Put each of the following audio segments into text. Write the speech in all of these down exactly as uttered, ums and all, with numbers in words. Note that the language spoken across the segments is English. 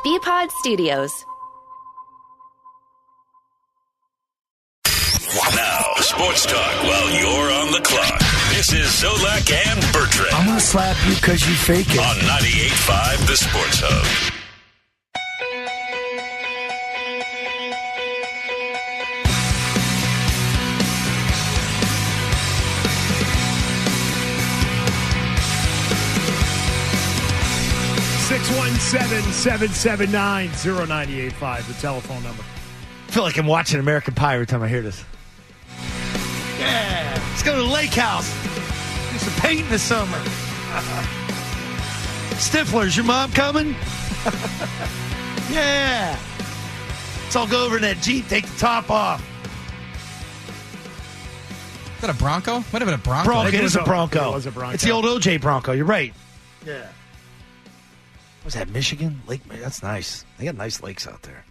B-Pod Studios. Now, sports talk while you're on the clock. This is Zolak and Bertrand. I'm going to slap you because you fake it. On ninety-eight point five, The Sports Hub. six one seven, seven seven nine, zero nine eight five, the telephone number. I feel like I'm watching American Pie every time I hear this. Yeah, let's go to the lake house. Do some painting this summer. Stifler, is your mom coming? Yeah. Let's all go over in that Jeep, take the top off. Is that a Bronco? Might have been a Bronco. Bronco. It, it is a Bronco. It was a Bronco. It's the old O J Bronco. You're right. Yeah. Was that Michigan? Lake, that's nice. They got nice lakes out there.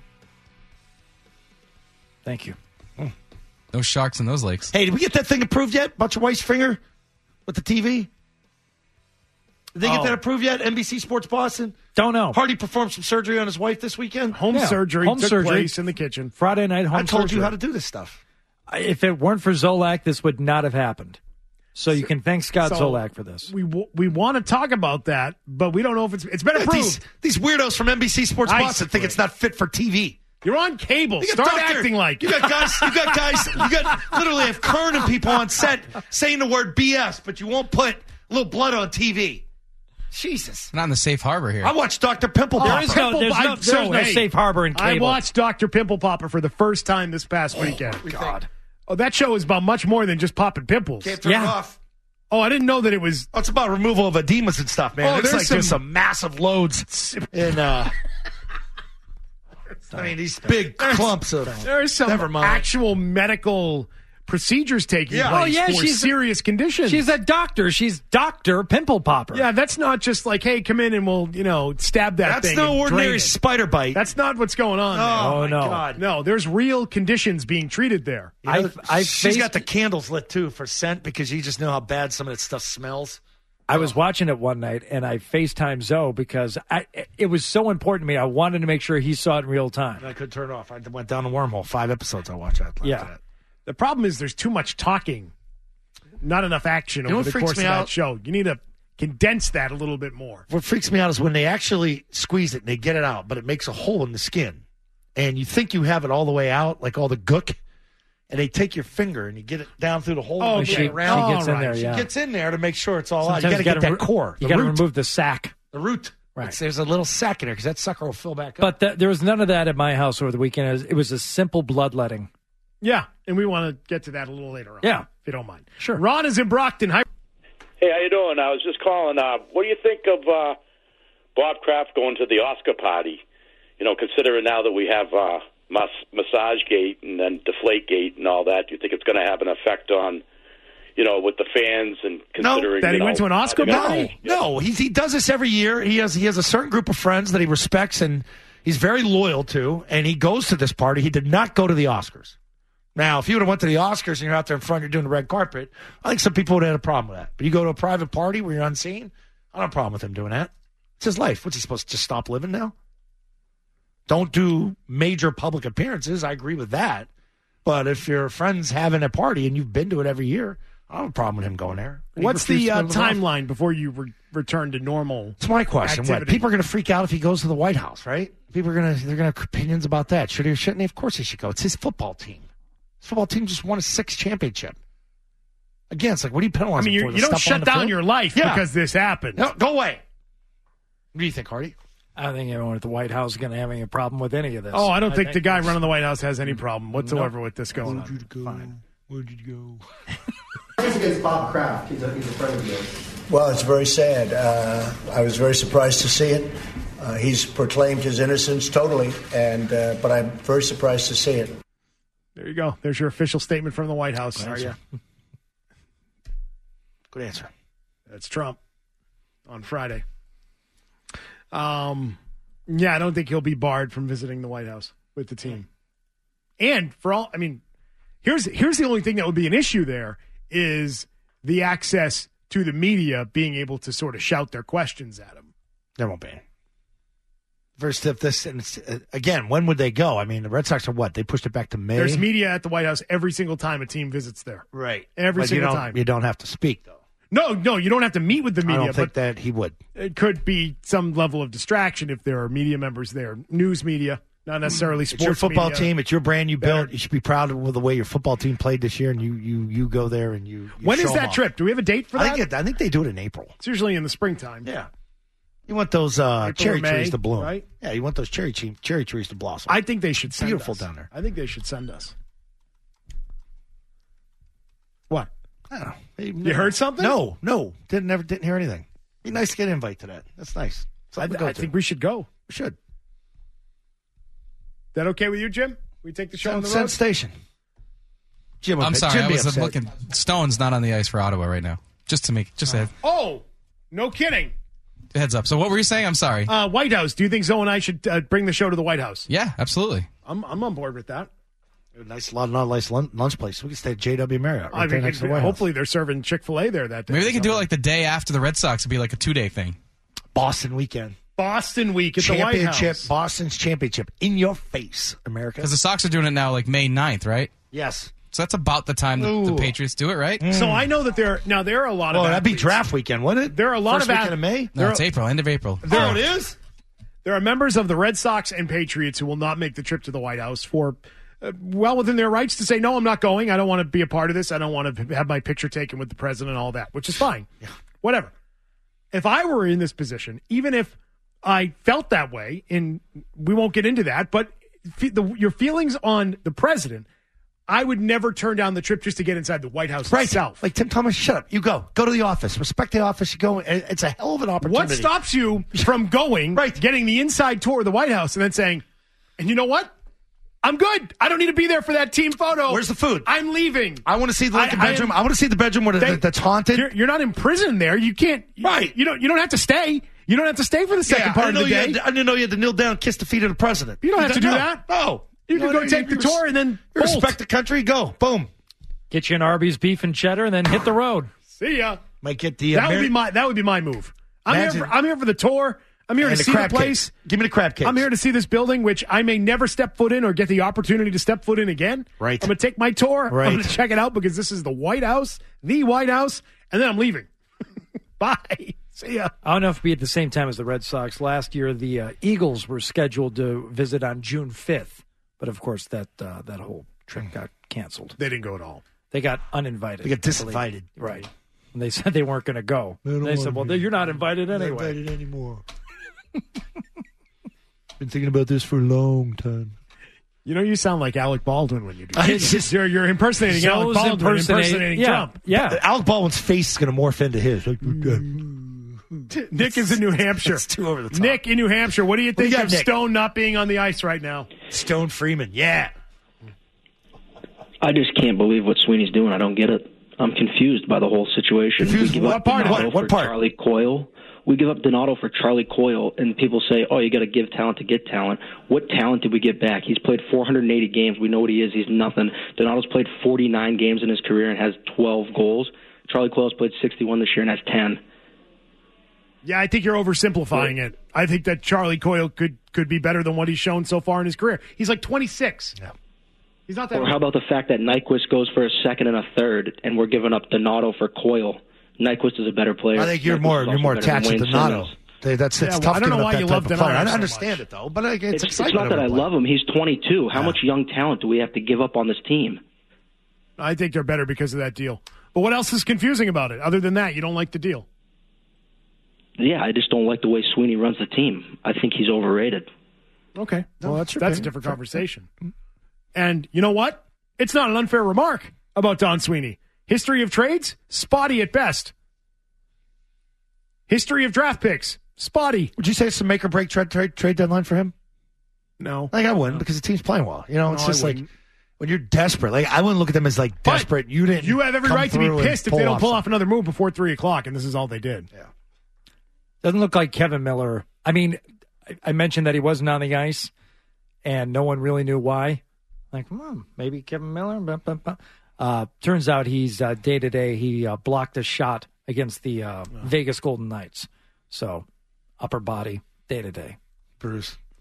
Thank you. Mm. No sharks in those lakes. Hey, did we get that thing approved yet? Bunch of Weiss Finger with the T V? Did they oh. get that approved yet? N B C Sports Boston? Don't know. Hardy performed some surgery on his wife this weekend. Home yeah. surgery home took surgery. place in the kitchen. Friday night home I told surgery. you how to do this stuff. If it weren't for Zolak, this would not have happened. So you can thank Scott so Zolak for this. We w- we want to talk about that, but we don't know if it's it's been approved. These, these weirdos from N B C Sports Nice. Boston think it's not fit for T V. You're on cable. You got Start doctor- acting like you got guys. You got guys. You got literally have Kern and people on set saying the word B S, but you won't put a little blood on T V. Jesus. Not in the safe harbor here. I watched Doctor Pimple There Popper. is no, there's I- no, there's so, no hey, safe harbor in cable. I watched Doctor Pimple Popper for the first time this past weekend. God. Oh, that show is about much more than just popping pimples. Can't turn Yeah. it off. Oh, I didn't know that it was. Oh, it's about removal of edemas and stuff, man. Oh, it's there's like there's some- some massive loads in. Uh, I mean, these big clumps of. There's some Never mind. actual medical procedures taking Yeah. place Oh, yeah, for she's- serious conditions. She's a doctor. She's Doctor Pimple Popper. yeah, that's not just like, hey, come in and we'll, you know, stab that That's thing. no and drain ordinary it. spider bite. That's not what's going on. oh, Oh, my no. God. No, there's real conditions being treated there. You know, I- I she's faced- got the candles lit too for scent because you just know how bad some of that stuff smells. I was watching it one night, and I FaceTimed Zoe because I, it was so important to me. I wanted to make sure he saw it in real time. And I couldn't turn it off. I went down the wormhole. Five episodes I watched that. Yeah. That. The problem is there's too much talking, not enough action You know over what the freaks course of me that out? show. You need to condense that a little bit more. What freaks me out is when they actually squeeze it and they get it out, but it makes a hole in the skin. And you think you have it all the way out, like all the gook, and they take your finger and you get it down through the hole. Oh, and she, get she it around. gets in All there, right. yeah. Gets in there to make sure it's all out. Sometimes You got to get that remo- core. You the got to root. remove the sack. the root. Right. It's- there's a little sack in there because that sucker will fill back up. But th- there was none of that at my house over the weekend. It was, it was a simple bloodletting. Yeah, and we want to get to that a little later on. Yeah. If you don't mind. Sure. Ron is in Brockton. Hi. Hey, how you doing? I was just calling. Uh, what do you think of uh, Bob Kraft going to the Oscar party? You know, considering now that we have uh, mas- Massage Gate and then Deflate Gate and all that, do you think it's going to have an effect on, you know, with the fans and considering that he you know, went to an Oscar how No, they're party? gonna- no, he he does this every year. He has he has a certain group of friends that he respects and he's very loyal to, and he goes to this party. He did not go to the Oscars. Now, if you would have went to the Oscars and you're out there in front, you're doing the red carpet, I think some people would have had a problem with that. But you go to a private party where you're unseen, I don't have a problem with him doing that. It's his life. What's he supposed to just stop living now? Don't do major public appearances. I agree with that. But if your friend's having a party and you've been to it every year, I don't have a problem with him going there. He What's refused the to uh, go to the Oscars. timeline before you re- return to normal? It's my question. What? activity? People are going to freak out if he goes to the White House, right? People are going to they're going to have opinions about that. Should he or shouldn't he? Of course he should go. It's his football team. His football team just won a sixth championship. Again, it's like, what are you I penalizing mean, for? you, The you don't stuff on shut the down field? your life Yeah. because this happened. No, go away. What do you think, Hardy? I don't think anyone at the White House is going to have any problem with any of this. Oh, I don't think, the guy running the White House has any problem whatsoever with this going Where'd on. you go? Fine. Where'd you go? It's against Bob Kraft. He's a, he's a friend of yours. Well, it's very sad. Uh, I was very surprised to see it. Uh, he's proclaimed his innocence totally, and uh, but I'm very surprised to see it. There you go. There's your official statement from the White House. Good answer. Good answer. That's Trump on Friday. Um, yeah, I don't think he'll be barred from visiting the White House with the team. And for all, I mean, here's here's the only thing that would be an issue there is the access to the media being able to sort of shout their questions at him. There won't be. versus if this. And it's, uh, again, when would they go? I mean, the Red Sox are what? They pushed it back to May. There's media at the White House every single time a team visits there. Right. Every but single you don't, time. You don't have to speak, though. No, no, you don't have to meet with the media. I don't think but that he would. It could be some level of distraction if there are media members there. News media, not necessarily sports It's your football media. team. It's your brand you Better. built. You should be proud of the way your football team played this year, and you you you go there and you. you When show is 'em that off. trip? Do we have a date for I that? think it, I think they do it in April. It's usually in the springtime. Yeah. You want those uh, April cherry or May, trees to bloom, right? Yeah, you want those cherry tre- cherry trees to blossom. I think they should send Beautiful us. down there. I think they should send us. What? I don't know. You heard something? No, no, didn't never didn't hear anything. Be nice to get an invite to that. That's nice. I, Something to go I to. think we should go. We should. That okay with you, Jim? We take the show on Send, the send road? station. Jim, would I'm be- sorry, Jim I be was upset. looking. Stone's not on the ice for Ottawa right now. Just to make, just a Oh, no kidding. heads up. So what were you saying? I'm sorry. Uh, White House. Do you think Zoe and I should uh, bring the show to the White House? Yeah, absolutely. I'm I'm on board with that. A nice, lot, not a nice lun- lunch place. We can stay at J W Marriott. Right I there mean, next to the White House. hopefully they're serving Chick-fil-A there that day. Maybe they or could do it something. like the day after the Red Sox. It'd be like a two day thing. Boston weekend. Boston week at the White Championship, House. Boston's championship. In your face, America. Because the Sox are doing it now like May ninth, right? Yes. So that's about the time the, the Ooh. Patriots do it, right? So I know that there now there are a lot Oh, of that'd be athletes. draft weekend, wouldn't it? There are a lot First of weekend ath- of May. No, it's April, end of April. Oh, it is. There are members of the Red Sox and Patriots who will not make the trip to the White House for uh, well within their rights to say, no, I'm not going. I don't want to be a part of this. I don't want to have my picture taken with the president and all that, which is fine. Yeah. Whatever. If I were in this position, even if I felt that way, and we won't get into that, but fe- the, your feelings on the president, I would never turn down the trip just to get inside the White House Right. itself. Like Tim Thomas, shut up. You go. Go to the office. Respect the office. You go. It- It's a hell of an opportunity. What stops you from going, Right. getting the inside tour of the White House, and then saying, and you know what? I'm good. I don't need to be there for that team photo. Where's the food? I'm leaving. I want to see the Lincoln I- I bedroom. am- I, want to see the bedroom where They- the, that's haunted. You're, you're not in prison there. You can't. Right. You don't. You don't have to stay. You don't have to stay for the second Yeah, part I of didn't the know day. you had to- I didn't know you had to kneel down, and kiss the feet of the president. You don't have to do No. that. No. You can go take the res- tour and then you bolt. respect the country. Go. Boom. Get you an Arby's beef and cheddar, and then hit the road. See ya. Might get the That would Ameri- be my. That would be my move. I'm here. Imagine- For, I'm here for the tour. I'm here and to the see the crab place. cakes. Give me the crab cakes. I'm here to see this building, which I may never step foot in or get the opportunity to step foot in again. Right. I'm going to take my tour. Right. I'm going to check it out because this is the White House, the White House, and then I'm leaving. Bye. See ya. I don't know if it'd be at the same time as the Red Sox. Last year, the uh, Eagles were scheduled to visit on June fifth, but of course that uh, that whole trip got canceled. They didn't go at all. They got uninvited. They got I believe. disinvited. Right. And they said they weren't going to go. They don't They said, want well, me. you're not invited Not anyway. invited anymore. Been thinking about this for a long time. You know, you sound like Alec Baldwin when you do I that. just- you're, you're impersonating Alec Zoe's Baldwin, impersonating- impersonating yeah, Trump. Yeah. Alec Baldwin's face is going to morph into his. Like, Nick is in New Hampshire. It's too over the top. Nick in New Hampshire. What do you do you think got, of Nick? Stone not being on the ice right now? Stone Freeman. Yeah. I just can't believe what Sweeney's doing. I don't get it. I'm confused by the whole situation. Confused we give what up part of Donato it? What for part? Charlie Coyle. We give up Donato for Charlie Coyle, and people say, "Oh, you got to give talent to get talent." What talent did we get back? He's played four hundred eighty games. We know what he is. He's nothing. Donato's played forty-nine games in his career and has twelve goals. Charlie Coyle's played sixty-one this year and has ten. Yeah, I think you're oversimplifying it. I think that Charlie Coyle could could be better than what he's shown so far in his career. He's like twenty-six. Yeah. He's not that. Or how about the fact that Nyquist goes for a second and a third, and we're giving up Donato for Coyle? Nyquist is a better player. I think you're Nyquist more is you're also more better than attached to Wayne Donato. Simmons. They- That's it's Yeah, well, tough I don't giving know up why that you type love of player. Donato I so understand much. it though, but like, it's, It's, it's excitement not that of I a player. love him. He's twenty-two. How much young talent do we have to give up on this team? I think they're better because of that deal. But what else is confusing about it? Other than that, you don't like the deal. Yeah, I just don't like the way Sweeney runs the team. I think he's overrated. Okay. No, well, that's that's, your that's a opinion. different conversation. And you know what? It's not an unfair remark about Don Sweeney. History of trades, spotty at best. History of draft picks, spotty. Would you say it's a make or break trade trade, trade deadline for him? No. Like I wouldn't because the team's playing well. You know, No, it's I just like wouldn't. when you're desperate. Like I wouldn't look at them as like But desperate. You didn't. You have every come right to be through and pissed if they don't pull something. off another move before three o'clock, and this is all they did. Yeah. Doesn't look like Kevin Miller. I mean, I, I mentioned that he wasn't on the ice, and no one really knew why. Like, hmm, maybe Kevin Miller. Blah, blah, blah. Uh, turns out he's uh, day to day. He uh, blocked a shot against the uh, Vegas Golden Knights. So, upper body, day to day. Bruce.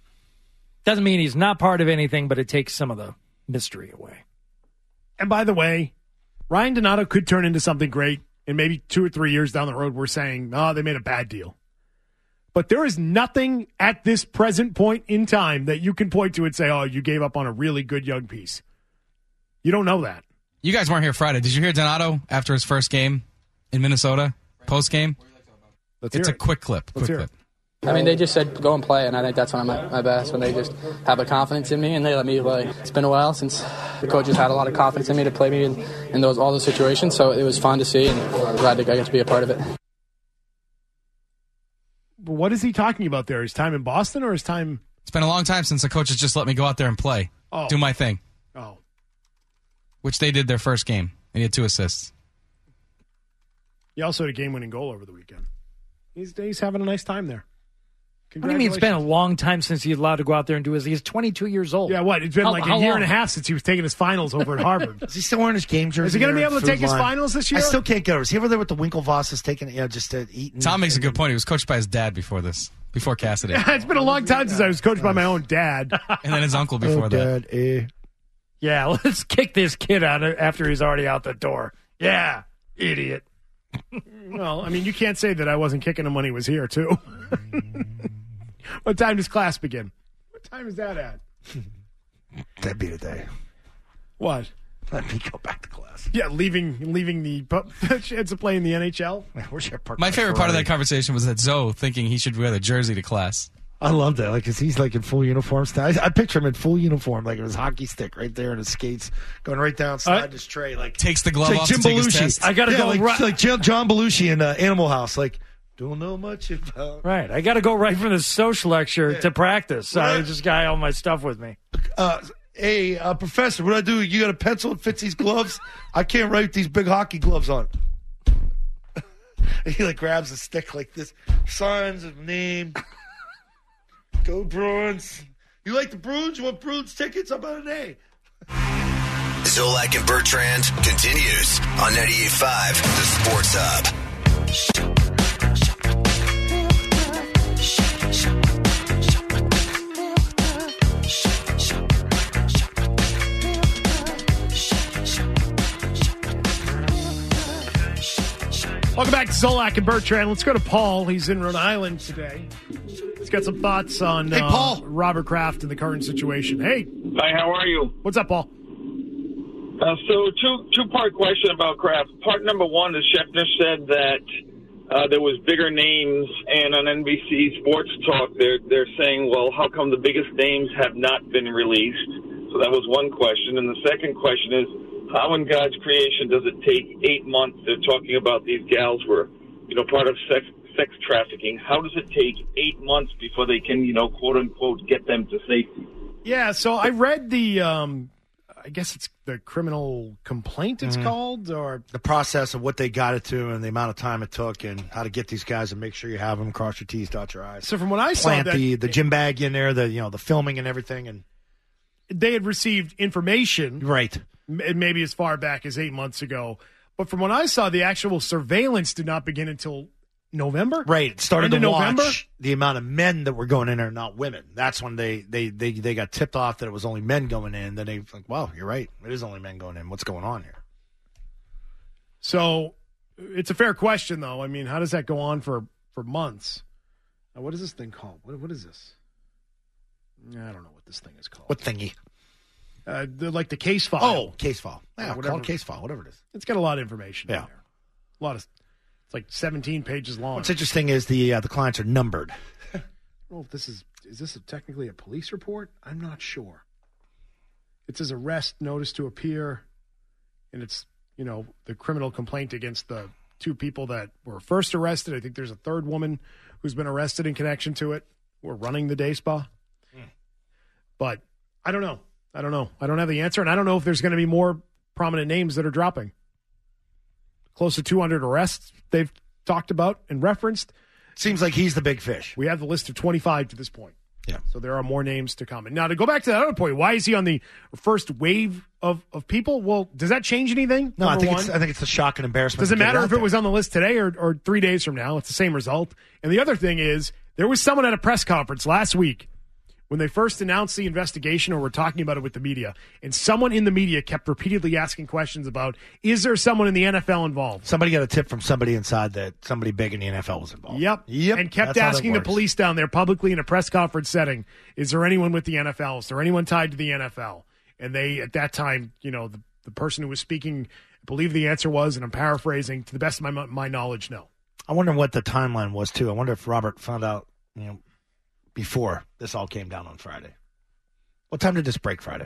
Doesn't mean he's not part of anything, but it takes some of the mystery away. And by the way, Ryan Donato could turn into something great, and maybe two or three years down the road, we're saying, oh, they made a bad deal. But there is nothing at this present point in time that you can point to and say, oh, you gave up on a really good young piece. You don't know that. You guys weren't here Friday. Did you hear Donato after his first game in Minnesota, post game? Let's it's hear a it. quick clip. Let's Quick hear clip. it. I mean, they just said go and play, and I think that's when I'm at my best, when they just have the confidence in me and they let me play. It's been a while since the coaches had a lot of confidence in me to play me in, in those all those situations, so it was fun to see, and I'm glad that I get to be a part of it. What is he talking about there? His time in Boston or his time? It's been a long time since the coaches just let me go out there and play, Oh. do my thing, Oh. which they did their first game. And he had two assists. He also had a game-winning goal over the weekend. He's he's having a nice time there. What do you mean it's been a long time since he's allowed to go out there and do his? He's twenty-two years old. Yeah, what? It's been How- like how a year long? and a half since he was taking his finals over at Harvard. Is he still wearing his game jersey? Is he going to be there able at to take Food his Line? finals this year? I still can't get over. Is he ever there with the Winklevosses taking, you know, just uh, eating? Tom makes a good point. He was coached by his dad before this, before Cassidy. It's been a long time since I was coached by my own dad. And then his uncle before Oh, that. Dad, eh. Yeah, let's kick this kid out after he's already out the door. Yeah, idiot. Well, I mean, you can't say that I wasn't kicking him when he was here, too. What time does class begin? What time is that at? That'd be the day. What? Let me go back to class. Yeah, leaving leaving the chance of playing the N H L. Where's your park? My favorite part of that conversation was that Zoe thinking he should wear the jersey to class. I love that. Like, 'cause he's like in full uniform style. I, I picture him in full uniform, like with his hockey stick right there and his skates going right down, sliding Uh, his tray. Like Takes the glove like off Jim to take his Belushi. test. I gotta yeah, go like, right- like John John Belushi in uh, Animal House. Like, don't know much about. Right, I got to go right from the social lecture Yeah. to practice. So I Right. just got all my stuff with me. Uh, hey, uh, professor, what do I do? You got a pencil that fits these gloves? I can't write these big hockey gloves on. He like grabs a stick like this. Signs of name. Go Bruins. You like the Bruins? You want Bruins tickets? How about an A? Zolak and Bertrand continues on ninety-eight point five, the Sports Hub. Welcome back to Zolak and Bertrand. Let's go to Paul. He's in Rhode Island today. He's got some thoughts on Hey, uh, Paul. Robert Kraft and the current situation. Hey, Hi, how are you? what's up, Paul? Uh, so, two two part question about Kraft. Part number one is Schefter said that uh, there was bigger names, and on N B C Sports Talk, they're they're saying, well, how come the biggest names have not been released? So that was one question, and the second question is, how in God's creation does it take eight months? They're talking about these gals were, you know, part of sex sex trafficking. How does it take eight months before they can, you know, quote unquote, get them to safety? Yeah, so I read the, um, I guess it's the criminal complaint it's Mhm. called, or The process of what they got it to and the amount of time it took and how to get these guys and make sure you have them, cross your T's, dot your I's. so from what I saw, Plant that the, the gym bag in there, the you know the filming and everything. And they had received information, right. m- maybe as far back as eight months ago. But from what I saw, the actual surveillance did not begin until November. Right. It started End to of watch November? the amount of men that were going in there, not women. That's when they, they, they, they got tipped off that it was only men going in. Then they like, wow, you're right. It is only men going in. What's going on here? So it's a fair question, though. I mean, how does that go on for, for months? Now, what is this thing called? What, what is this? I don't know what this thing is called. What thingy? Uh, the, like the case file. Oh, case file. Or Yeah, whatever. call it case file, whatever it is. It's got a lot of information in Yeah. there. A lot of, it's like seventeen pages long. What's interesting is the uh, the clients are numbered. I don't know if this is, is this a, technically a police report? I'm not sure. It says arrest, notice to appear, and it's, you know, the criminal complaint against the two people that were first arrested. I think there's a third woman who's been arrested in connection to it. We're running the day spa. Hmm. But I don't know. I don't know. I don't have the answer, and I don't know if there's going to be more prominent names that are dropping. Close to two hundred arrests they've talked about and referenced. Seems like he's the big fish. We have the list of twenty-five to this point. Yeah. So there are more names to come. And now to go back to that other point, why is he on the first wave of, of people? Well, does that change anything? No, I Number think one? it's I think it's the shock and embarrassment. Does it to get matter out if it there. was on the list today or, or three days from now? It's the same result. And the other thing is, there was someone at a press conference last week when they first announced the investigation or were talking about it with the media, and someone in the media kept repeatedly asking questions about, is there someone in the N F L involved? Somebody got a tip from somebody inside that somebody big in the N F L was involved. Yep. Yep. And kept That's how that asking the works. police down there publicly in a press conference setting, is there anyone with the N F L? Is there anyone tied to the N F L? And they, at that time, you know, the, the person who was speaking, I believe the answer was, and I'm paraphrasing, to the best of my, my knowledge, no. I wonder what the timeline was, too. I wonder if Robert found out, you know, before this all came down on Friday. What time did this break Friday?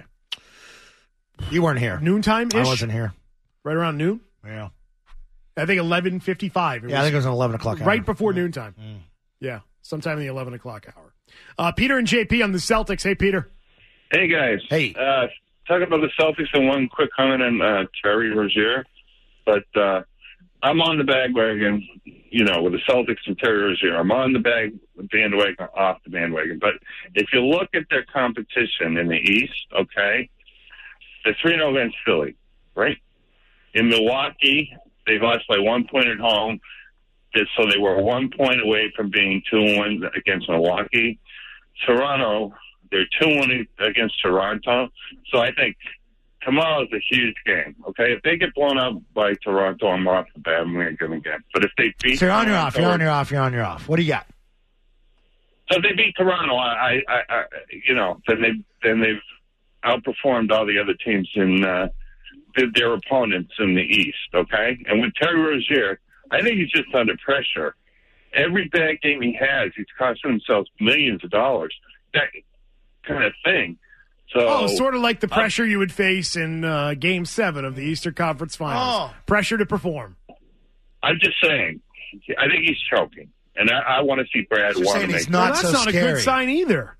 You weren't here. Noontime-ish? I wasn't here. Right around noon? Yeah. I think eleven fifty-five. Yeah, I think it was an eleven o'clock hour. Right before noontime. Mm. Yeah, sometime in the eleven o'clock hour. Uh, Peter and J P on the Celtics. Hey, Peter. Hey, guys. Hey. Uh, talking about the Celtics and one quick comment on uh, Terry Rozier. But uh, I'm on the bandwagon, you know, with the Celtics and Terry Rozier. I'm on the bag, bandwagon, off the bandwagon. But if you look at their competition in the East, okay, they're three oh against Philly, right? In Milwaukee, they lost by one point at home, so they were one point away from being two one against Milwaukee. Toronto, they're two one against Toronto. So I think tomorrow's a huge game, okay? If they get blown out by Toronto, I'm off the bandwagon again. But if they beat So you're on your Toronto, off, you're on your off, you're on your off. What do you got? So if they beat Toronto, I, I, I you know, then they then they've outperformed all the other teams in uh, their opponents in the East, okay? And with Terry Rozier, I think he's just under pressure. Every bad game he has, he's costing himself millions of dollars. That kind of thing. So, Oh, sort of like the pressure you would face in uh, Game seven of the Eastern Conference Finals. Oh. Pressure to perform. I'm just saying, I think he's choking. And I, I want to see Brad You're want saying to he's make not Well, that's so not a scary. good sign either.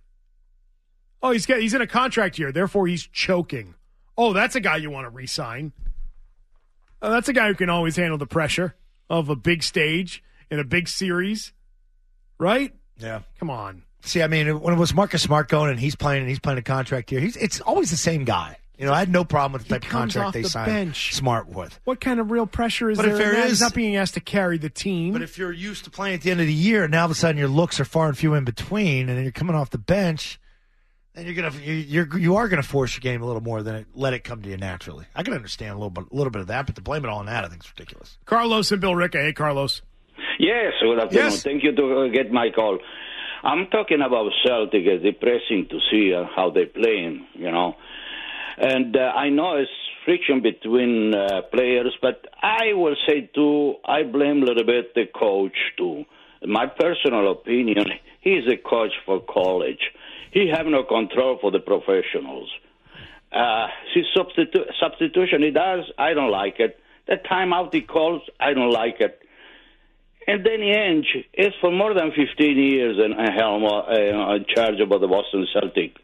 Oh, he's got, he's in a contract year, therefore he's choking. Oh, that's a guy you want to re-sign. Oh, that's a guy who can always handle the pressure of a big stage in a big series, right? Yeah. Come on. See, I mean, when it was Marcus Smart going and he's playing and he's playing a contract here, he's it's always the same guy. You know, I had no problem with the He type of comes contract off they the signed bench. Smart with. What kind of real pressure is But there? if there in that? is- He's not being asked to carry the team. But if you're used to playing at the end of the year, and now all of a sudden your looks are far and few in between, and then you're coming off the bench, then you're gonna you- you're you are gonna force your game a little more than it, let it come to you naturally. I can understand a little bit a little bit of that, but to blame it all on that, I think is ridiculous. Carlos and Bill Ricca. Hey, Carlos. Yes, good afternoon. Yes. Thank you to uh, get my call. I'm talking about Celtic. It's depressing to see uh, how they're playing, you know. And uh, I know it's friction between uh, players, but I will say, too, I blame a little bit the coach, too. In my personal opinion, he's a coach for college. He have no control for the professionals. Uh, his substitu- substitution he does, I don't like it. The timeout he calls, I don't like it. And Danny Ainge is for more than fifteen years in helm uh, in charge of the Boston Celtic.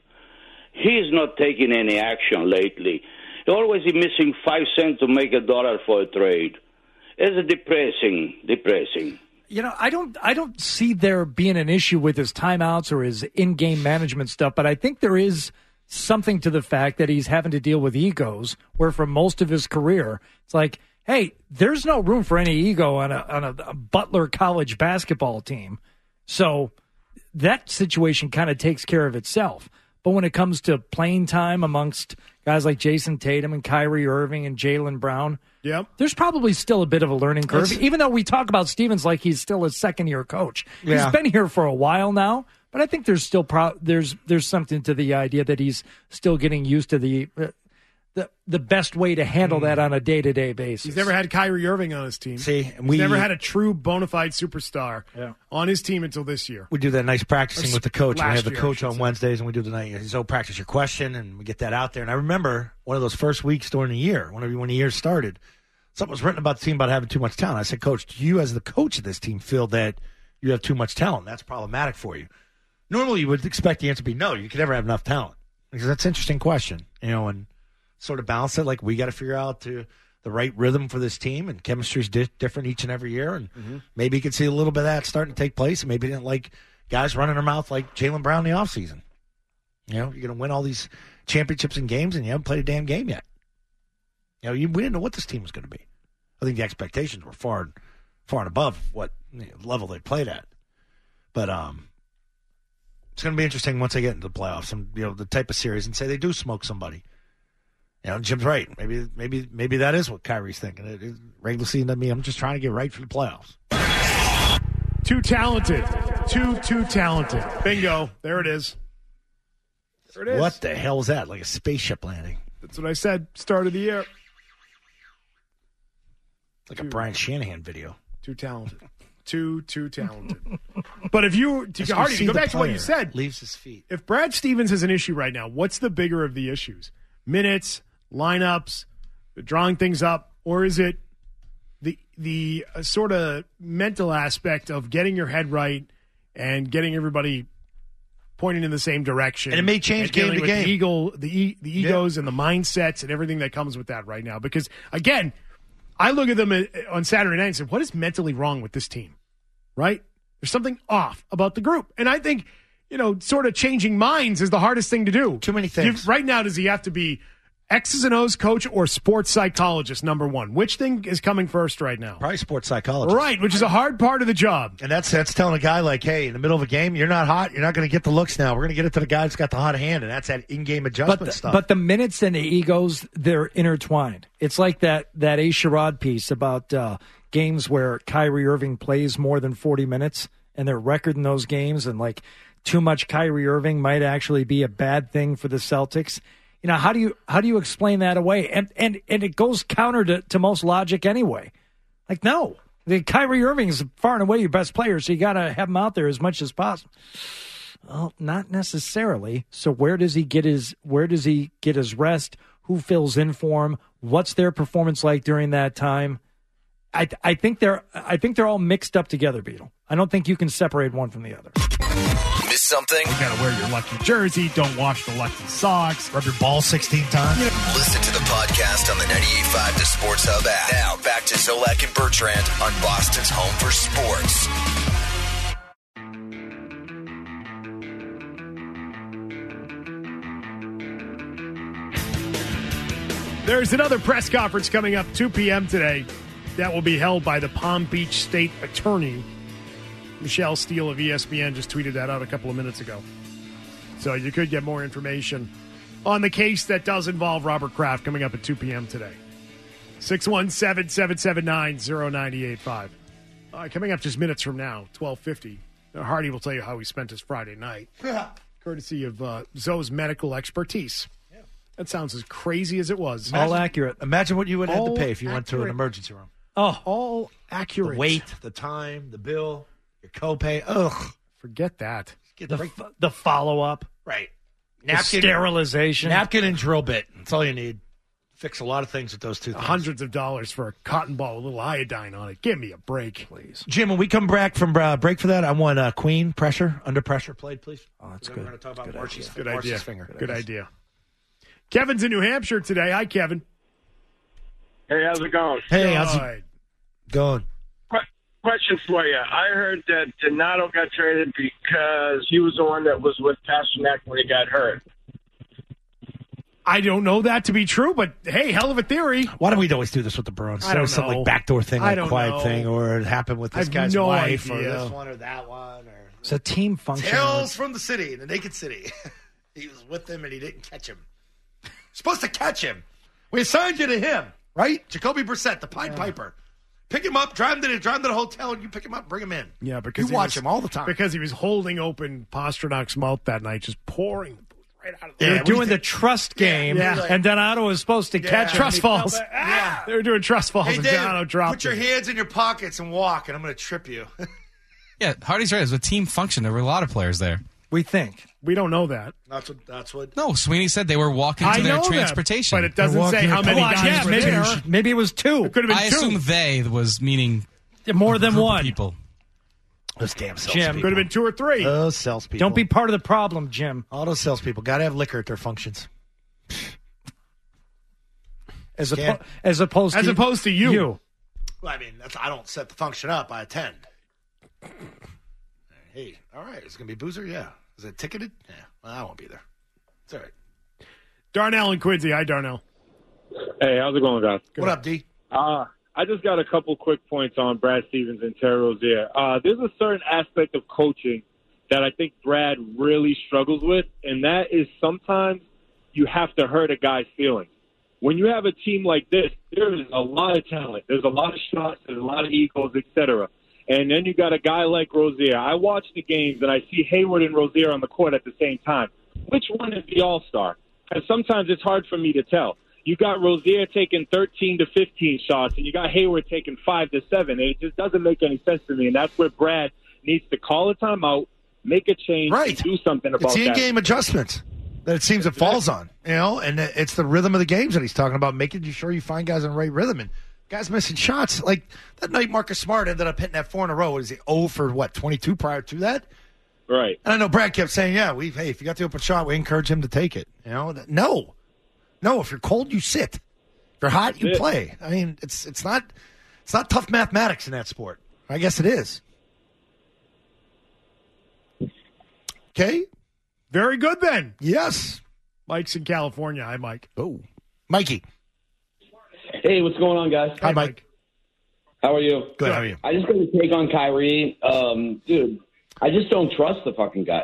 He's not taking any action lately. He always is missing five cents to make a dollar for a trade. It's depressing, depressing. You know, I don't I don't see there being an issue with his timeouts or his in-game management stuff, but I think there is something to the fact that he's having to deal with egos, where for most of his career, it's like, hey, there's no room for any ego on a on a, a Butler College basketball team. So that situation kind of takes care of itself. But when it comes to playing time amongst guys like Jason Tatum and Kyrie Irving and Jaylen Brown, yep. there's probably still a bit of a learning curve, That's- even though we talk about Stevens like he's still a second-year coach. Yeah. He's been here for a while now, but I think there's still pro- there's there's something to the idea that he's still getting used to the uh, the the best way to handle that on a day-to-day basis. He's never had Kyrie Irving on his team. See, He's we never had a true bona fide superstar Yeah. on his team until this year. we do that nice practicing Or with the coach. And we last have the year, I coach should on say. Wednesdays, and we do the night. He's oh, practice your question, and we get that out there. And I remember one of those first weeks during the year, whenever when the year started, something was written about the team about having too much talent. I said, Coach, do you as the coach of this team feel that you have too much talent? That's problematic for you. Normally, you would expect the answer to be no. You could never have enough talent. Because that's an interesting question, you know, and sort of balance it. Like, we got to figure out to, the right rhythm for this team, and chemistry's di- different each and every year. And Mm-hmm. maybe you can see a little bit of that starting to take place. And maybe you didn't like guys running their mouth like Jaylen Brown in the offseason. You know, you're going to win all these championships and games, and you haven't played a damn game yet. You know, you, we didn't know what this team was going to be. I think the expectations were far, far and above what you know, level they played at. But um, It's going to be interesting once they get into the playoffs and, you know, the type of series and say they do smoke somebody. You know, Jim's right. Maybe maybe, maybe that is what Kyrie's thinking. It, it, regular season to me, I'm just trying to get right for the playoffs. Too talented. Too, too talented. Bingo. There it is. There it is. What the hell is that? Like a spaceship landing. That's what I said. Start of the year. Like too, a Brian Shanahan video. Too talented. Too, too talented. But if you, to, Hardy, to go back to what you said. Leaves his feet. If Brad Stevens has an issue right now, what's the bigger of the issues? Minutes, lineups, drawing things up, or is it the the uh, sort of mental aspect of getting your head right and getting everybody pointing in the same direction? And it may change game to game. The, eagle, the, e, the egos yeah. and the mindsets and everything that comes with that right now. Because, again, I look at them on Saturday night and say, what is mentally wrong with this team? Right? There's something off about the group. And I think, you know, sort of changing minds is the hardest thing to do. Too many things. You, right now, does he have to be X's and O's coach or sports psychologist, number one? Which thing is coming first right now? Probably sports psychologist. Right, which is a hard part of the job. And that's that's telling a guy like, hey, in the middle of a game, you're not hot. You're not going to get the looks now. We're going to get it to the guy that's got the hot hand, and that's that in-game adjustment but the, stuff. But the minutes and the egos, they're intertwined. It's like that, that A. Sherrod piece about uh, games where Kyrie Irving plays more than forty minutes, and their record in those games, and like too much Kyrie Irving might actually be a bad thing for the Celtics. You know, how do you how do you explain that away? And and and it goes counter to, to most logic anyway. Like, no, the Kyrie Irving is far and away your best player, so you got to have him out there as much as possible. Well, not necessarily. So where does he get his where does he get his rest? Who fills in for him? What's their performance like during that time? I I think they're I think they're all mixed up together, Beetle. I don't think you can separate one from the other. Miss something? You gotta wear your lucky jersey. Don't wash the lucky socks. Rub your ball sixteen times. Listen to the podcast on the ninety-eight point five The Sports Hub app. Now back to Zolak and Bertrand on Boston's home for sports. There's another press conference coming up two p.m. today that will be held by the Palm Beach State Attorney. Michelle Steele of E S P N just tweeted that out a couple of minutes ago. So you could get more information on the case that does involve Robert Kraft coming up at two p.m. today. six one seven, seven seven nine, zero nine eight five. Uh, coming up just minutes from now, twelve fifty. Now, Hardy will tell you how he spent his Friday night, courtesy of uh, Zoe's medical expertise. Yeah. That sounds as crazy as it was. All imagine, accurate. Imagine what you would have all to pay if you accurate. went to an emergency room. Oh, all accurate. The weight, the time, the bill. Your copay, ugh. Forget that. Get the, f- the follow-up. Right. Napkin, sterilization. Napkin and drill bit. That's all you need. Fix a lot of things with those two things. Hundreds of dollars for a cotton ball with a little iodine on it. Give me a break, please. Jim, when we come back from uh, break for that, I want uh, Queen Pressure, Under Pressure played, please. Oh, that's so good. We're going to talk about good Marcy's, Good Marcy's idea. finger. Good, good idea. Kevin's in New Hampshire today. Hi, Kevin. Hey, how's it going? Hey, how's it going? Question for you. I heard that Donato got traded because he was the one that was with Pasternak when he got hurt. I don't know that to be true, but hey, hell of a theory. Why do we always do this with the Bruins? I don't know. Some like backdoor thing, like quiet know. thing, or it happened with this guy's no wife, idea. or this one or that one, or it's a team function. Tales from the city, the naked city. He was with him and he didn't catch him. Supposed to catch him. We assigned you to him, right? Jacoby Brissett, the Pied yeah. Piper. Pick him up, drive him to the drive him to the hotel, and you pick him up, bring him in. Yeah, because you watch was, him all the time because he was holding open Pasternak's mouth that night, just pouring right out of the. They were yeah, doing the trust game, yeah, yeah. and Donato was supposed to yeah. catch trust falls. Ah! Yeah. They were doing trust falls, hey, and Dave, Donato dropped. Put your him. hands in your pockets and walk, and I'm going to trip you. Yeah, Hardy's right. It was a team function. There were a lot of players there. We think. We don't know that. That's what. That's what. No, Sweeney said they were walking to I their know transportation. That, but it doesn't say how many oh, guys yeah, were maybe, there. Maybe it was two. It could have been I two. assume they was meaning more than one people. Those damn salespeople. Jim. Could have been two or three. Those salespeople. Don't be part of the problem, Jim. All those salespeople got to have liquor at their functions. As, oppo- as opposed as to opposed to you. you. Well, I mean, that's, I don't set the function up. I attend. Hey, all right. It's going to be Boozer? Yeah. Is it ticketed? Yeah. Well, I won't be there. It's all right. Darnell and Quincy. Hi, Darnell. Hey, how's it going, guys? Good. What up, D? Uh, I just got a couple quick points on Brad Stevens and Terry Rozier. Uh, there's a certain aspect of coaching that I think Brad really struggles with, and that is sometimes you have to hurt a guy's feelings. When you have a team like this, there is a lot of talent. There's a lot of shots. There's a lot of egos, et cetera. And then you got a guy like Rozier. I watch the games, and I see Hayward and Rozier on the court at the same time. Which one is the all-star? And sometimes it's hard for me to tell. You got Rozier taking thirteen to fifteen shots, and you got Hayward taking five to seven. And it just doesn't make any sense to me, and that's where Brad needs to call a timeout, make a change, right. and do something about it's the that. in-game adjustments that it seems it falls on, you know, and it's the rhythm of the games that he's talking about, making sure you find guys in the right rhythm. And guys missing shots. Like that night Marcus Smart ended up hitting that four in a row. Was he oh for, what, twenty-two prior to that? Right. And I know Brad kept saying, yeah, we hey, if you got the open shot, we encourage him to take it. You know, no. No, if you're cold, you sit. If you're hot, you play. I mean, it's it's not it's not tough mathematics in that sport. I guess it is. Okay. Very good then. Yes. Mike's in California. Hi, Mike. Oh. Mikey. Hey, what's going on, guys? Hi, Mike. How are you? Good, how are you? I just got to take on Kyrie. Um, dude, I just don't trust the fucking guy.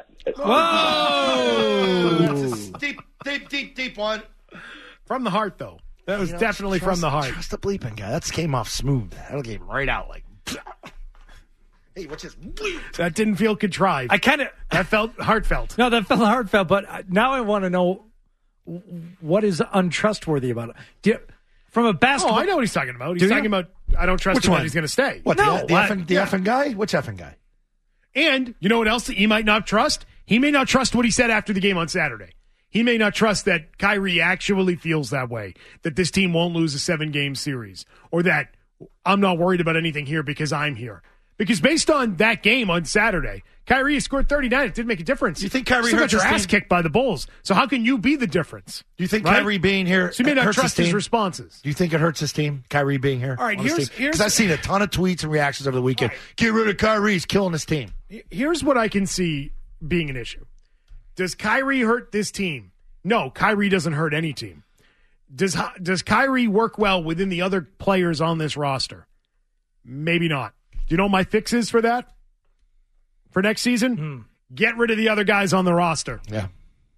Whoa! deep, deep, deep, deep one. From the heart, though. That was You know, definitely trust, from the heart. Trust the bleeping guy. That came off smooth. That came right out like. Hey, what's this? That didn't feel contrived. I kind of that felt heartfelt. No, that felt heartfelt. But now I want to know what is untrustworthy about it. Do you, from a basketball, Oh, I know what he's talking about. He's Do you? talking about I don't trust Which him one? that he's going to stay. What, no, the, the, I- effing, the yeah. effing guy? Which effing guy? And you know what else that he might not trust? He may not trust what he said after the game on Saturday. He may not trust that Kyrie actually feels that way, that this team won't lose a seven-game series, or that I'm not worried about anything here because I'm here. Because based on that game on Saturday, Kyrie scored thirty-nine. It didn't make a difference. You think Kyrie Still hurt got your this ass team? kicked by the Bulls. So how can you be the difference? Do you think Right? Kyrie being here So you may not hurts trust his, his team? responses. Do you think it hurts his team, Kyrie being here? All right, on his here's- team? here's- 'Cause I've seen a ton of tweets and reactions over the weekend. Get rid of Kyrie. He's killing his team. Here's what I can see being an issue. Does Kyrie hurt this team? No, Kyrie doesn't hurt any team. Does does Kyrie work well within the other players on this roster? Maybe not. Do you know what my fix is for that? For next season? Hmm. Get rid of the other guys on the roster. Yeah.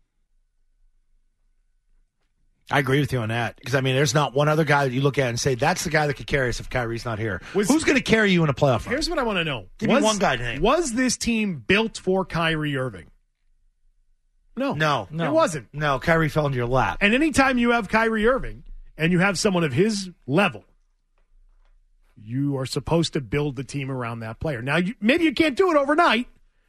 I agree with you on that. Because, I mean, there's not one other guy that you look at and say, that's the guy that could carry us if Kyrie's not here. Was- Who's going to carry you in a playoff run? Here's what I want to know. Give was, me one guy to name. Was this team built for Kyrie Irving? No. No. It wasn't. No, Kyrie fell into your lap. And anytime you have Kyrie Irving and you have someone of his level, you are supposed to build the team around that player. Now, you, maybe you can't do it overnight,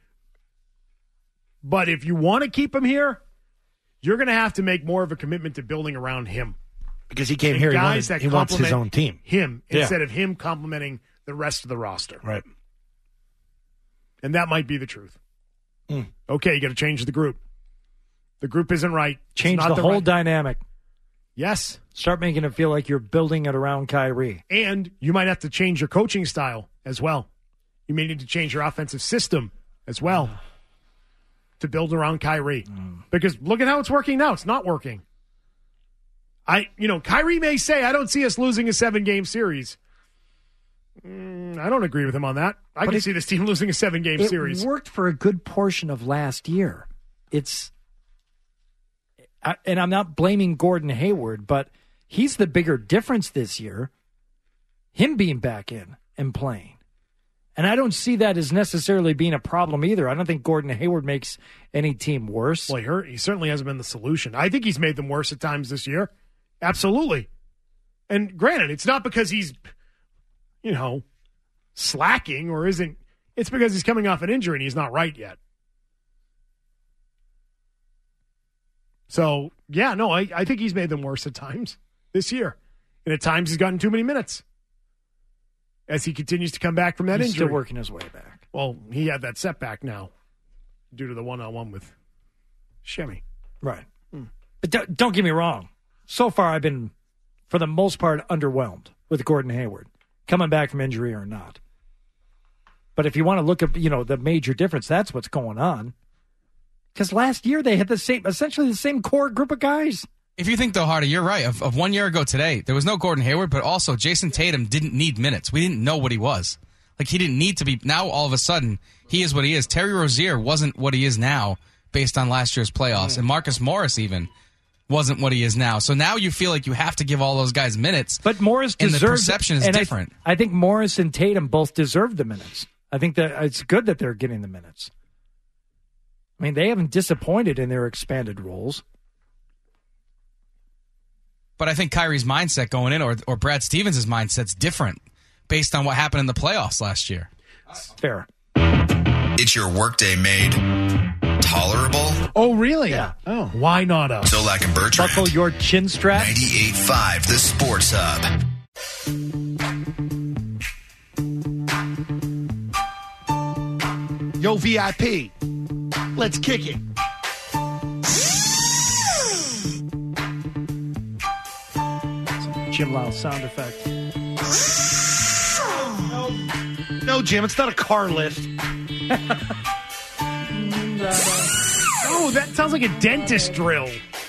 but if you want to keep him here, you're going to have to make more of a commitment to building around him. Because he came And here, he, guys wanted, that he wants his complement own team. Him Yeah. instead of him complimenting the rest of the roster. Right. And that might be the truth. Mm. Okay, you got to change the group. The group isn't right. It's change not the, whole right- dynamic. Yes. Start making it feel like you're building it around Kyrie. And you might have to change your coaching style as well. You may need to change your offensive system as well to build around Kyrie. Mm. Because look at how it's working now. It's not working. I, you know, Kyrie may say, I don't see us losing a seven-game series. Mm, I don't agree with him on that. I But can it- see this team losing a seven-game It series. worked for a good portion of last year. It's, I, and I'm not blaming Gordon Hayward, but he's the bigger difference this year. Him being back in and playing. And I don't see that as necessarily being a problem either. I don't think Gordon Hayward makes any team worse. Well, he, hurt, he certainly hasn't been the solution. I think he's made them worse at times this year. Absolutely. And granted, it's not because he's, you know, slacking or isn't. It's because he's coming off an injury and he's not right yet. So, yeah, no, I, I think he's made them worse at times this year. And at times he's gotten too many minutes as he continues to come back from that He's injury. still working his way back. Well, he had that setback now due to the one-on-one with Shemi. Right. But don't, don't get me wrong. So far, I've been, for the most part, underwhelmed with Gordon Hayward, coming back from injury or not. But if you want to look at, you know, the major difference, that's what's going on. Because last year they had the same, essentially the same core group of guys. If you think, though, Hardy, you're right. Of, of one year ago today, there was no Gordon Hayward, but also Jason Tatum didn't need minutes. We didn't know what he was. Like, he didn't need to be. Now, all of a sudden, he is what he is. Terry Rozier wasn't what he is now based on last year's playoffs. And Marcus Morris even wasn't what he is now. So now you feel like you have to give all those guys minutes. But Morris and deserves, the perception is and different. I, I think Morris and Tatum both deserve the minutes. I think that it's good that they're getting the minutes. I mean, they haven't disappointed in their expanded roles. But I think Kyrie's mindset going in, or or Brad Stevens' mindset's different based on what happened in the playoffs last year. Fair. It's your workday made tolerable. Oh, really? Yeah. Oh, why not us? Zolak and Bertrand. Buckle your chin strap. ninety-eight point five, the Sports Hub. Yo, V I P. Let's kick it. Jim Lyle sound effect. No, no, Jim, it's not a car lift. Oh, that sounds like a dentist drill.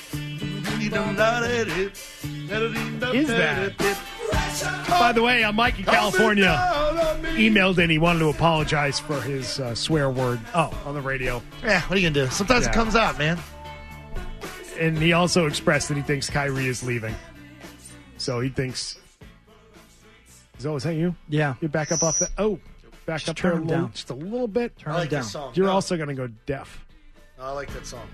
Is that? By the way, uh, Mike in California emailed and he wanted to apologize for his uh, swear word oh, on the radio. Yeah, what are you going to do? Sometimes Yeah. it comes out, man. And he also expressed that he thinks Kyrie is leaving. So he thinks... Zoe, is that you? Yeah. You back up off that. Oh, back Just up turn there a him little, down. just a little bit. Turn I like him down. this song. You're No. also going to go deaf. I like that song.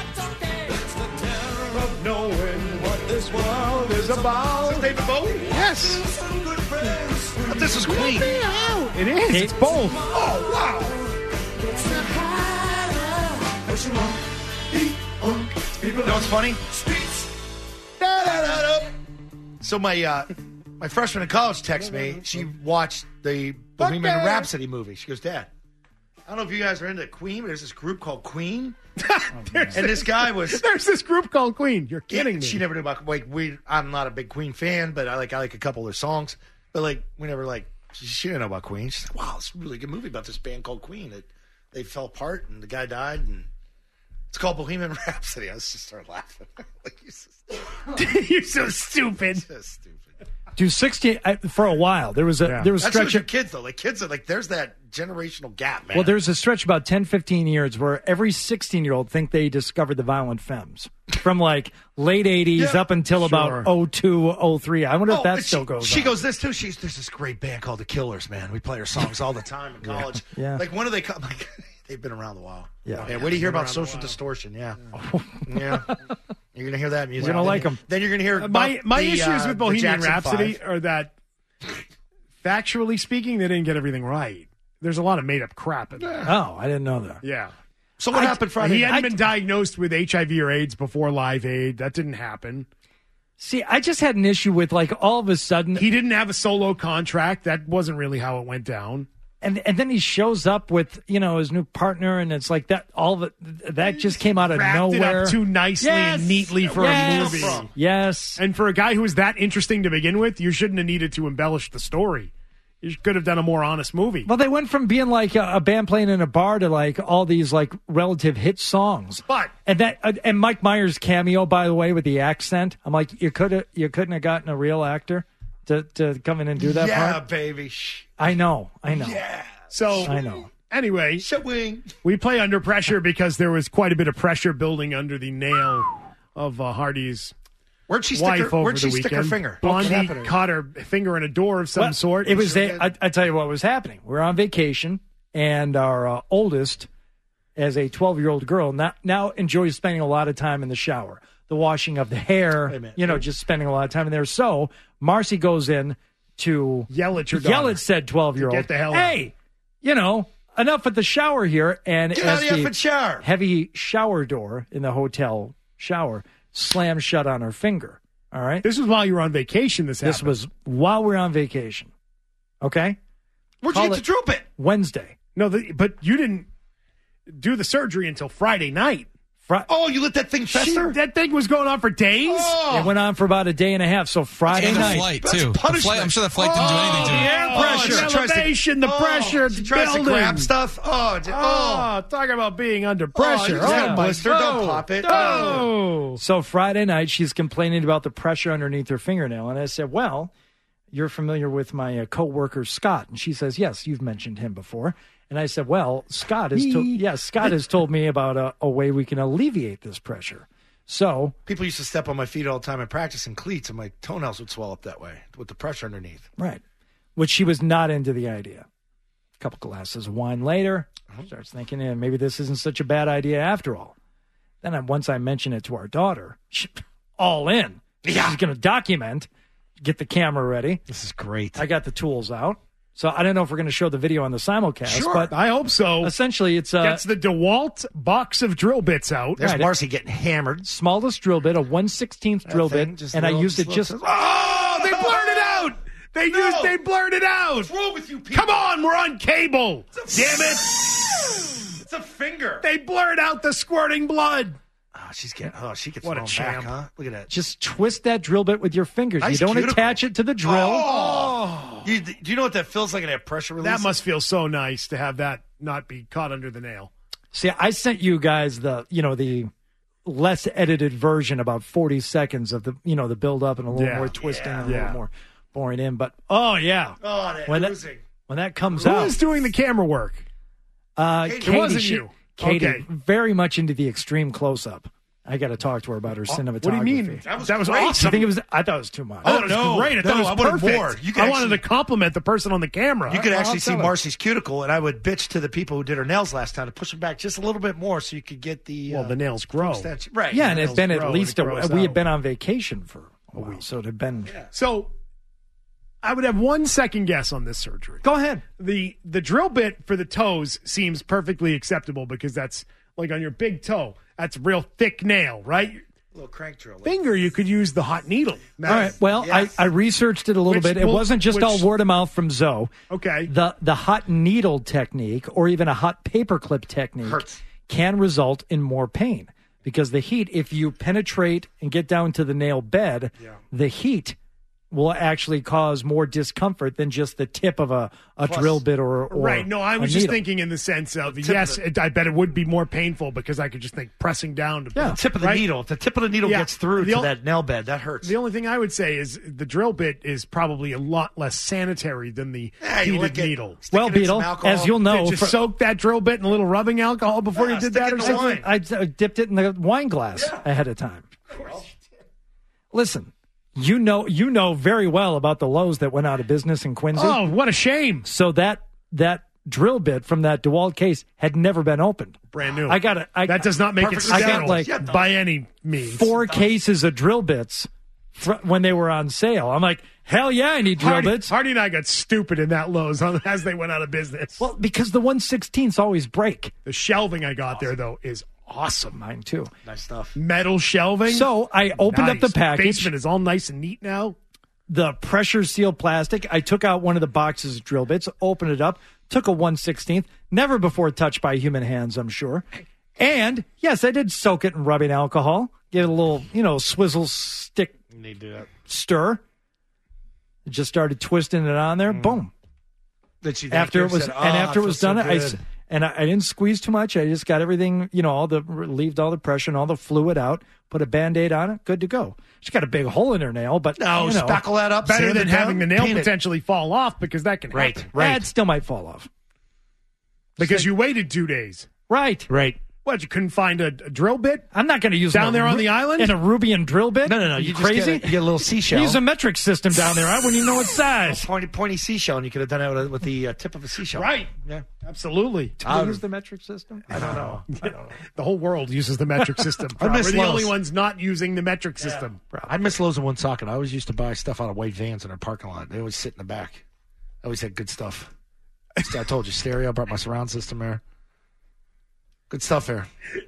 Of knowing what this world is about. Is this David Bowie? Yes. But this is Queen. It is. It's both. Oh, wow. You know what's funny? So my uh, my freshman in college texted me. She watched the Bohemian Rhapsody movie. She goes, Dad, I don't know if you guys are into Queen, but there's this group called Queen. and this guy was... There's this group called Queen. You're kidding Yeah, me. She never knew about... Like, we, I'm not a big Queen fan, but I like I like a couple of their songs. But, like, we never, like... She, she didn't know about Queen. She's like, wow, it's a really good movie about this band called Queen. It, they fell apart, and the guy died, and... It's called Bohemian Rhapsody. I just started laughing. Like, you're so stupid. You're so stupid. So stupid. Do sixteen I, for a while. There was a Yeah. there was a That's what stretch your of, kids, though. Like, kids are like, there's that generational gap, man. well, there's a stretch about ten, fifteen years where every sixteen-year-old think they discovered the Violent Femmes from like late eighties Yeah, up until sure. about oh two, oh three. I wonder if Oh, that and still she, goes She on. goes this too. She's there's this great band called the Killers, man. We play her songs all the time in college. Yeah. Like when do they come? Like they've been around a while. Yeah. Yeah. Wait do you hear Been about around a Social while. Distortion? Yeah. Yeah. You're gonna hear that music. You're gonna Then like you- 'em. Then you're gonna hear Uh, my about my the, issues uh, with the Bohemian Jackson Rhapsody Five. are that, factually speaking, they didn't get everything right. There's a lot of made up crap in there. Oh, I didn't know that. Yeah. So what I- happened Friday? He night? hadn't been diagnosed with H I V or AIDS before Live Aid. That didn't happen. See, I just had an issue with like all of a sudden, He didn't have a solo contract. That wasn't really how it went down. and and then he shows up with you know his new partner, and it's like that. All of it that just came out of Wrapped nowhere. it up too nicely Yes. and neatly for Yes. a movie. Yes, And for a guy who was that interesting to begin with, you shouldn't have needed to embellish the story. You could have done a more honest movie. well, they went from being like a, a band playing in a bar to like all these like relative hit songs. But And that uh, and Mike Myers' cameo, by the way, with the accent. I'm like, you could have you couldn't have gotten a real actor to to come in and do that yeah, part. baby. Shh. I know, I know, so I know. anyway, Showing. we play Under Pressure because there was quite a bit of pressure building under the nail of uh, Hardy's Where'd she stick wife her? over Where'd the she weekend. stick her finger? Blondie What happened? caught her finger in a door of some Well, sort. It was. Sure A, did. I, I tell you what was happening. We We're on vacation, and our uh, oldest, as a twelve-year-old girl, now, now enjoys spending a lot of time in the shower, the washing of the hair. Wait a minute. You know, just spending a lot of time in there. So Marcy goes in to Yell at your yell daughter. at said twelve-year-old. Get the hell out. Hey, you know, enough at the shower here. And Get out as of the the effing shower. heavy shower door in the hotel shower slams shut on her finger. All right. This was while you were on vacation. This happened. This was while we were on vacation. Okay? Where'd Call you get it- to droop it? Wednesday. no, the, but you didn't do the surgery until Friday night. Fri- Oh, you let that thing She, fester? that thing was going on for days. Oh. It went on for about a day and a half. So Friday And the night. flight, That's too. The punishment. flight, I'm sure the flight didn't do anything to the him. air Oh, pressure, she the tries to- elevation, the oh, pressure, She the tries building. to grab stuff. Oh, d- oh. Oh, talk about being under Oh, pressure. you just got a my blister. God. Don't pop it. Oh. So Friday night, she's complaining about the pressure underneath her fingernail. And I said, well, you're familiar with my uh, coworker Scott, and she says, yes, you've mentioned him before. And I said, well, Scott has to- yes, Scott has told me about a, a way we can alleviate this pressure. So people used to step on my feet all the time in practice in cleats, and my toenails would swell up that way with the pressure underneath. right, which she was not into the idea. A couple glasses of wine later, starts thinking, eh, maybe this isn't such a bad idea after all. Then I, once I mention it to our daughter, she, all in. Yeah. She's going to document, get the camera ready. This is great. I got the tools out. So I don't know if we're going to show the video on the simulcast. Sure, but I hope so. Essentially, it's uh, Gets the DeWalt box of drill bits out. There's Right. Marcy getting hammered. Smallest drill bit, a one sixteenth drill thing, bit, just and I little- used it just just. little- Oh, they blurred it out. They No. used. They blurred it out. What's wrong with you people? Come on, we're on cable. Damn it! It's a finger. They blurred out the squirting blood. Oh, she's getting. Oh, she gets What a thrown champ. back, huh? Look at that. Just twist that drill bit with your fingers. Nice you don't cuticle. attach it to the drill. Oh. You, do you know what that feels like in that pressure release? That must feel so nice to have that not be caught under the nail. See, I sent you guys the, you know, the less edited version, about forty seconds of the, you know, the build up and a little Yeah. more twisting Yeah. and a Yeah. little more boring in. But oh yeah, Oh, that when that oozing. when that comes Who out, is doing the camera work? uh, Katie. Katie, It wasn't she- you. Katie, Okay. very much into the extreme close up. I got to talk to her about her cinematography. What do you mean? That was that was great. I awesome. think it was. I thought it was too much. I thought it was no, great. I thought no, it I was wanted perfect. more. You could I wanted actually- to compliment the person on the camera. You could I'll actually see tell her. Marcy's cuticle, and I would bitch to the people who did her nails last time to push them back just a little bit more so you could get the. Well, uh, the nails grow. extension. Right. Yeah, and nails it's been grow at and least it a grows we had out. been on vacation for a week, so it had been. So, I would have one second guess on this surgery. Go ahead. The the drill bit for the toes seems perfectly acceptable because that's like on your big toe. That's a real thick nail, right? Little crank drill. Finger, you could use the hot needle. All right. Well, Yes. I, I researched it a little Which bit. It will- wasn't just which- all word of mouth from Zoe. Okay. The the hot needle technique or even a hot paperclip technique Hurts. can result in more pain because the heat, if you penetrate and get down to the nail bed, the heat will actually cause more discomfort than just the tip of a, a Plus- drill bit or, or Right. No, I a was just needle. thinking in the sense of, tip yes, of the- it, I bet it would be more painful because I could just think pressing down to Yeah. The tip of the right? needle. If the tip of the needle Yeah. gets through The to ol- that nail bed, that hurts. The only thing I would say is the drill bit is probably a lot less sanitary than the Yeah, you heated lick it, needle. stick Well, it in Beetle, some alcohol. as you'll know, Did you for- soak that drill bit in a little rubbing alcohol before Yeah, you did stick that it or in the something? wine. I, I dipped it in the wine glass ahead of time. Listen, you know you know very well about the Lowe's that went out of business in Quincy. Oh, what a shame. So that that drill bit from that DeWalt case had never been opened. Brand new. I got it. I, that does not make it Perfect I got sterile like by any means. four cases of drill bits fr- when they were on sale. I'm like, hell yeah, I need drill Hardy, bits. Hardy and I got stupid in that Lowe's as they went out of business. Well, because the one sixteenths always break. The shelving I got there, though, is awesome. Mine too. Nice stuff. Metal shelving. So I opened up Nice. the package. Basement is all nice and neat now. The pressure seal plastic. I took out one of the boxes of drill bits, opened it up, took a one sixteenth, never before touched by human hands, I'm sure. And yes, I did soak it in rubbing alcohol, give it a little, you know, swizzle stick You need to do that. stir. Just started twisting it on there. Boom. Did she After it was, said, oh, and after it I was feel done, so I good." s- and I, I didn't squeeze too much. I just got everything, you know, all the relieved all the pressure and all the fluid out. Put a Band-Aid on it. Good to go. She's got a big hole in her nail, but No, you know, spackle that up. Better sand than it down, having the nail paint it. potentially fall off because that can Right, happen. right. It still might fall off. Because you waited two days. Right. Right. What, you couldn't find a, a drill bit? I'm not going to use Down a there on Ru- the island? in a Rubian drill bit. No, no, no. You, You, just crazy? Get a, you get a little seashell. Use a metric system down there. I wouldn't even know what size. pointy, pointy seashell, and you could have done it with, with the uh, tip of a seashell. Right. Yeah. Absolutely. Do they use the metric system? I don't know. I don't know. The whole world uses the metric system. I miss We're the Lowe's. only ones not using the metric system. I miss Lowe's in Woonsocket. I always used to buy stuff out of white vans in our parking lot. They always sit in the back. I always had good stuff. I told you, stereo. I brought my surround system there. Good stuff there.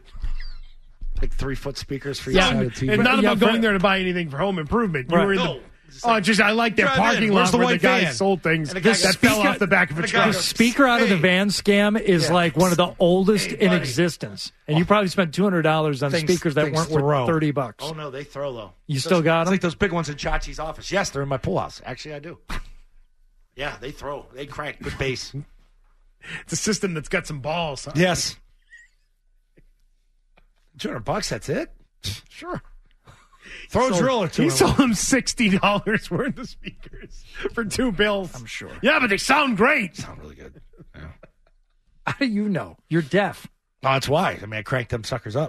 Like three foot speakers for each Yeah, side and, of the T V. and not Yeah, about but- going there to buy anything for home improvement. You Right. were in No. the, oh, just I like their Drive parking in. lot Where's the where the white guy van? sold things And the that guy goes, fell "Speaker- off the back of a and the guy truck. The goes, speaker out of the Hey. van scam is Yeah. like one of the oldest Hey, in buddy. existence, and you probably spent two hundred dollars on Things- speakers that things weren't throw. worth thirty bucks. Oh, no, they throw, though. You It's still those- got It's them? like those big ones in Chachi's office. Yes, they're in my pool house. Actually, I do. Yeah, they throw. They crank. Good bass. It's a system that's got some balls. Huh? Yes. two hundred bucks, that's it? Sure. Throw a sold, driller to He him. sold him sixty dollars worth of speakers for two bills. I'm sure. Yeah, but they sound great. Sound really good. Yeah. How do you know? You're deaf. Oh, that's why. I mean, I cranked them suckers up.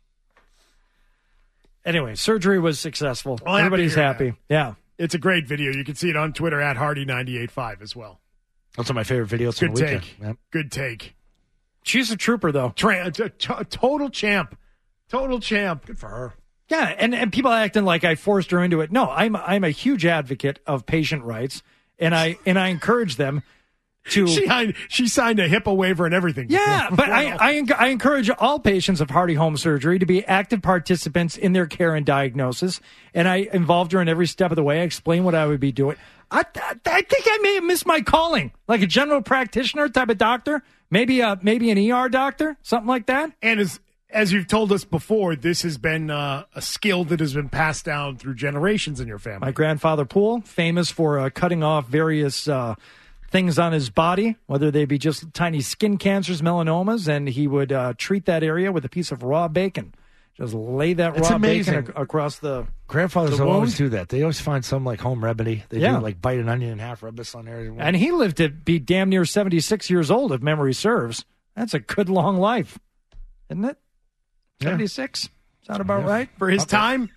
Anyway, surgery was successful. Well, Everybody's happy to happy. Yeah. It's a great video. You can see it on Twitter at Hardy ninety-eight point five as well. Those are my favorite videos Good from the weekend. take. Yep. Good take. She's a trooper, though. Tra- t- t- total champ. Total champ. Good for her. Yeah, and, and people acting like I forced her into it. No, I'm I'm a huge advocate of patient rights, and I and I encourage them to. She signed, she signed a HIPAA waiver and everything. Yeah, before- but I, I enc- I encourage all patients of Hardy Home Surgery to be active participants in their care and diagnosis, and I involved her in every step of the way. I explained what I would be doing. I, I, I think I may have missed my calling, like a general practitioner type of doctor, maybe a, maybe an E R doctor, something like that. And as as you've told us before, this has been uh, a skill that has been passed down through generations in your family. My grandfather Poole, famous for uh, cutting off various uh, things on his body, whether they be just tiny skin cancers, melanomas, and he would uh, treat that area with a piece of raw bacon. Just lay that It's raw amazing. bacon ac- across the Grandfathers the always wound. do that. They always find some like home remedy. They Yeah. do like bite an onion in half, rub this on there. And he lived to be damn near seventy-six years old, if memory serves. That's a good long life, isn't it? Yeah. seventy-six? Sound about Yeah. right? For his Okay. time?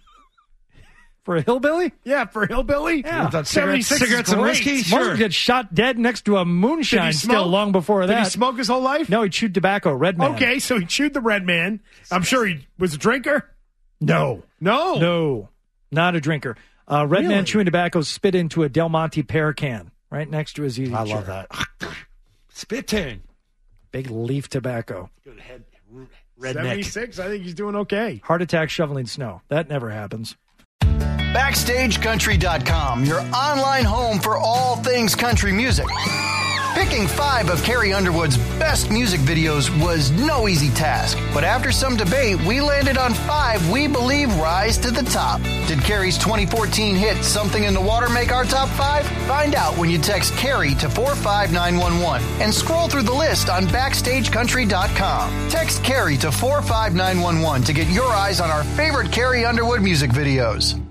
For a hillbilly? Yeah, for a hillbilly? Yeah. Without cigarettes, seventy-six is cigarettes and great. whiskey? Most Sure. get shot dead next to a moonshine Did he still smoke? long before Did that. he smoke his whole life? No, he chewed tobacco, red man. Okay, so he chewed the red man. I'm sure he was a drinker. No. No. No. Not a drinker. Uh, red Really? man chewing tobacco spit into a Del Monte pear can right next to his easy I chair. love that. Spitting. Big leaf tobacco. Good head. Redneck. seventy-six, I think he's doing okay. Heart attack shoveling snow. That never happens. Backstage Country dot com, your online home for all things country music. Picking five of Carrie Underwood's best music videos was no easy task, but after some debate, we landed on five we believe rise to the top. Did Carrie's twenty fourteen hit Something in the Water make our top five? Find out when you text Carrie to four five nine one one and scroll through the list on Backstage Country dot com. Text Carrie to four five nine one one to get your eyes on our favorite Carrie Underwood music videos.